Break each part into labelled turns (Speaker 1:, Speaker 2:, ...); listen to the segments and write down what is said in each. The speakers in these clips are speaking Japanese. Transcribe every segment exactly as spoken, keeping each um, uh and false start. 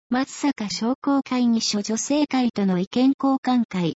Speaker 1: 松阪商工会議所女性会との意見交換会。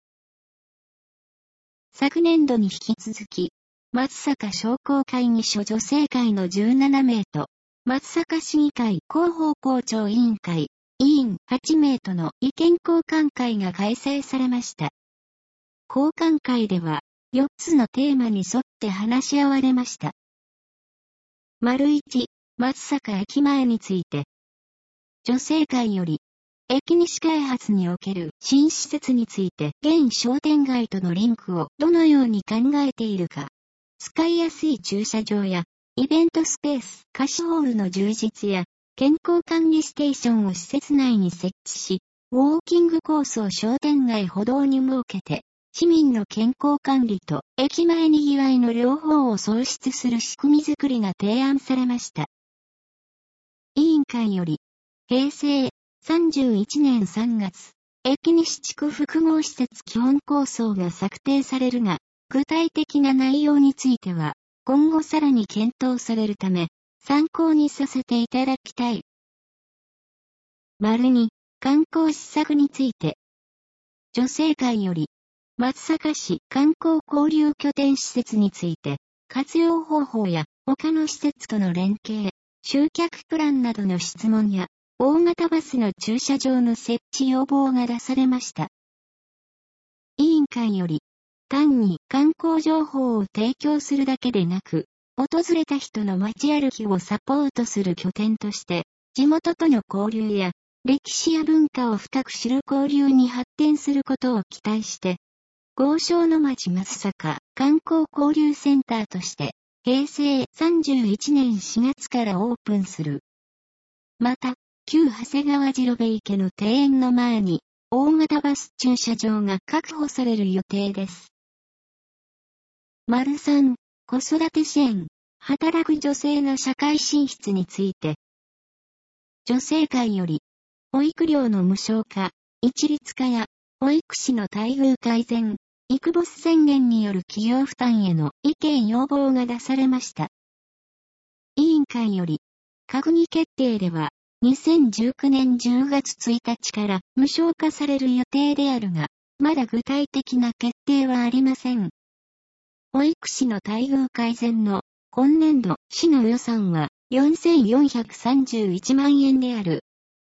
Speaker 1: 昨年度に引き続き、松阪商工会議所女性会のじゅうななめいと、松阪市議会広報校長委員会、委員はちめいとの意見交換会が開催されました。交換会では、よっつのテーマに沿って話し合われました。丸いち、松阪駅前について。女性会より、駅西開発における新施設について現商店街とのリンクをどのように考えているか。使いやすい駐車場やイベントスペース、貸しホールの充実や健康管理ステーションを施設内に設置し、ウォーキングコースを商店街歩道に設けて、市民の健康管理と駅前にぎわいの両方を創出する仕組みづくりが提案されました。委員会より、平成さんじゅういちねんさんがつ、駅西地区複合施設基本構想が策定されるが、具体的な内容については、今後さらに検討されるため、参考にさせていただきたい。丸に、観光施策について。女性会より、松阪市観光交流拠点施設について、活用方法や他の施設との連携、集客プランなどの質問や、大型バスの駐車場の設置要望が出されました。委員会より、単に観光情報を提供するだけでなく、訪れた人の街歩きをサポートする拠点として、地元との交流や、歴史や文化を深く知る交流に発展することを期待して、豪商の町松阪観光交流センターとして、平成さんじゅういちねんしがつからオープンする。また、旧長谷川次郎部池の庭園の前に、大型バス駐車場が確保される予定です。丸さん、子育て支援、働く女性の社会進出について。女性会より、保育料の無償化、一律化や、保育士の待遇改善、育ボス宣言による企業負担への意見要望が出されました。委員会より、閣議決定では、にせんじゅうきゅうねんじゅうがつついたちから無償化される予定であるが、まだ具体的な決定はありません。保育士の待遇改善の今年度市の予算はよんせんよんひゃくさんじゅういちまんえんである。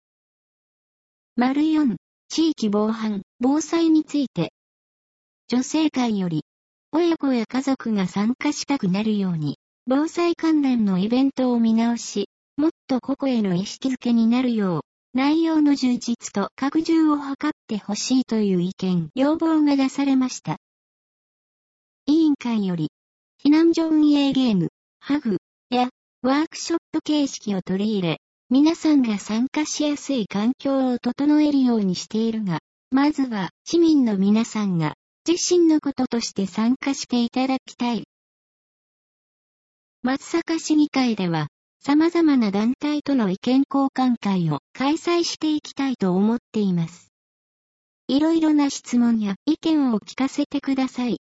Speaker 1: 丸よん、地域防犯、防災について。女性会より、親子や家族が参加したくなるように、防災関連のイベントを見直し、もっと個々への意識づけになるよう、内容の充実と拡充を図ってほしいという意見、要望が出されました。委員会より、避難所運営ゲーム、ハグやワークショップ形式を取り入れ、皆さんが参加しやすい環境を整えるようにしているが、まずは市民の皆さんが自身のこととして参加していただきたい。松阪市議会では、様々な団体との意見交換会を開催していきたいと思っています。いろいろな質問や意見を聞かせてください。